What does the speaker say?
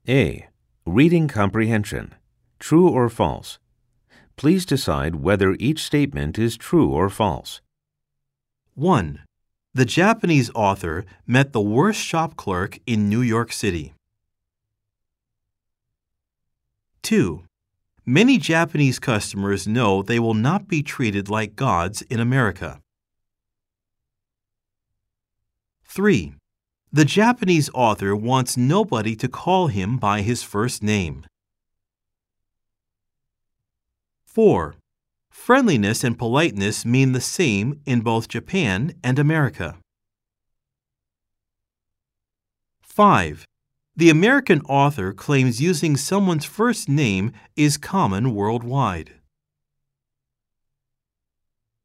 A. Reading comprehension. True or false? Please decide whether each statement is true or false. 1. The Japanese author met the worst shop clerk in New York City. 2. Many Japanese customers know they will not be treated like gods in America. 3. The Japanese author wants nobody to call him by his first name. 4. Friendliness and politeness mean the same in both Japan and America. 5. The American author claims using someone's first name is common worldwide.